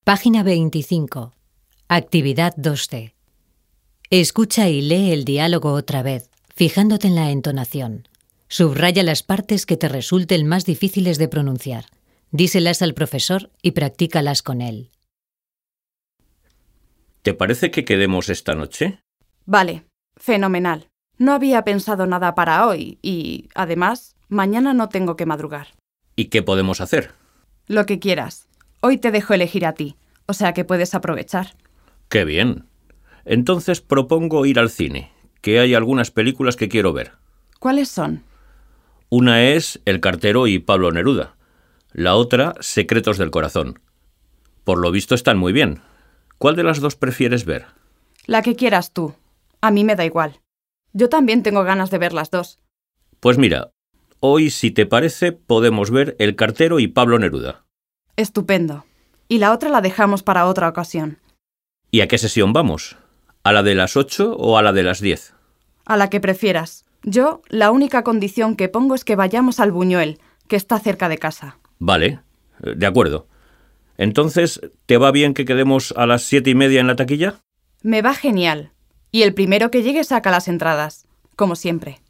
Página 25. Actividad 2C. Escucha y lee el diálogo otra vez, fijándote en la entonación. Subraya las partes que te resulten más difíciles de pronunciar. Díselas al profesor y practícalas con él. ¿Te parece que quedemos esta noche? Vale, fenomenal. No había pensado nada para hoy y, además, mañana no tengo que madrugar. ¿Y qué podemos hacer? Lo que quieras. Hoy te dejo elegir a ti, o sea que puedes aprovechar. ¡Qué bien! Entonces propongo ir al cine, que hay algunas películas que quiero ver. ¿Cuáles son? Una es El cartero y Pablo Neruda. La otra, Secretos del corazón. Por lo visto están muy bien. ¿Cuál de las dos prefieres ver? La que quieras tú. A mí me da igual. Yo también tengo ganas de ver las dos. Pues mira, hoy, si te parece, podemos ver El cartero y Pablo Neruda. Estupendo. Y la otra la dejamos para otra ocasión. ¿Y a qué sesión vamos? ¿A la de las 8 o a la de las 10? A la que prefieras. Yo, la única condición que pongo es que vayamos al Buñuel, que está cerca de casa. Vale, de acuerdo. Entonces, ¿te va bien que quedemos a las 7:30 en la taquilla? Me va genial. Y el primero que llegue saca las entradas, como siempre.